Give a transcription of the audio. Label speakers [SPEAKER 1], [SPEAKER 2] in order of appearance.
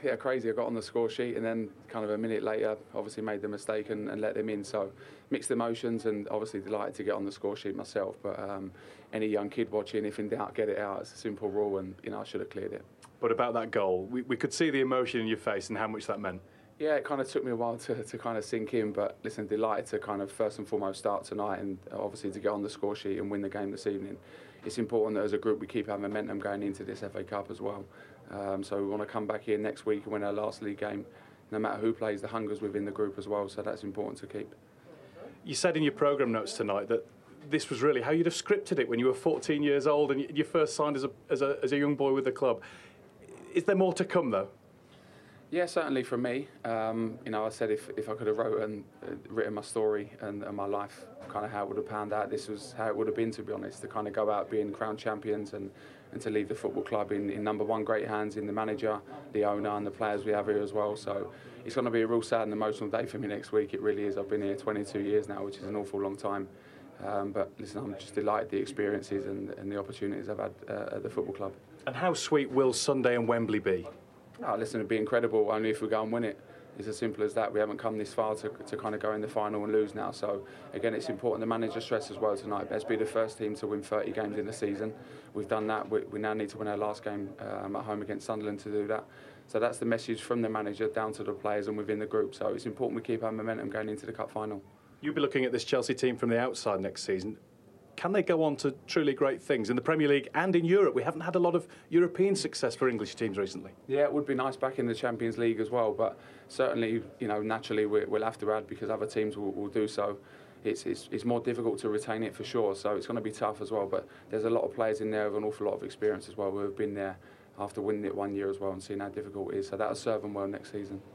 [SPEAKER 1] yeah, crazy. I got on the score sheet and then kind of a minute later, obviously made the mistake and let them in. So mixed emotions and obviously delighted to get on the score sheet myself. But any young kid watching, if in doubt, get it out. It's a simple rule, and I should have cleared it.
[SPEAKER 2] But about that goal, we could see the emotion in your face and how much that meant.
[SPEAKER 1] Yeah, it kind of took me a while to kind of sink in, but listen, delighted to kind of first and foremost start tonight and obviously to get on the score sheet and win the game this evening. It's important that as a group we keep our momentum going into this FA Cup as well. So we want to come back here next week and win our last league game. No matter who plays, the hunger's within the group as well, so that's important to keep.
[SPEAKER 2] You said in your programme notes tonight that this was really how you'd have scripted it when you were 14 years old and you first signed as a young boy with the club. Is there more to come though?
[SPEAKER 1] Yeah, certainly from me. I said if I could have written my story and my life, kind of how it would have panned out, this was how it would have been, to be honest, to kind of go out being crowned champions and to leave the football club in number one great hands, in the manager, the owner and the players we have here as well. So it's going to be a real sad and emotional day for me next week. It really is. I've been here 22 years now, which is an awful long time. But listen, I'm just delighted the experiences and the opportunities I've had at the football club.
[SPEAKER 2] And how sweet will Sunday and Wembley be?
[SPEAKER 1] Oh, listen, it'd be incredible only if we go and win it. It's as simple as that. We haven't come this far to kind of go in the final and lose now. So, again, it's important the manager stress as well tonight. Let's be the first team to win 30 games in the season. We've done that. We now need to win our last game at home against Sunderland to do that. So that's the message from the manager down to the players and within the group. So it's important we keep our momentum going into the cup final.
[SPEAKER 2] You'll be looking at this Chelsea team from the outside next season. Can they go on to truly great things in the Premier League and in Europe? We haven't had a lot of European success for English teams recently.
[SPEAKER 1] Yeah, it would be nice back in the Champions League as well, but certainly, naturally we'll have to add because other teams will do so. It's more difficult to retain it for sure, so it's going to be tough as well, but there's a lot of players in there with an awful lot of experience as well who have been there after winning it 1 year as well and seeing how difficult it is, so that'll serve them well next season.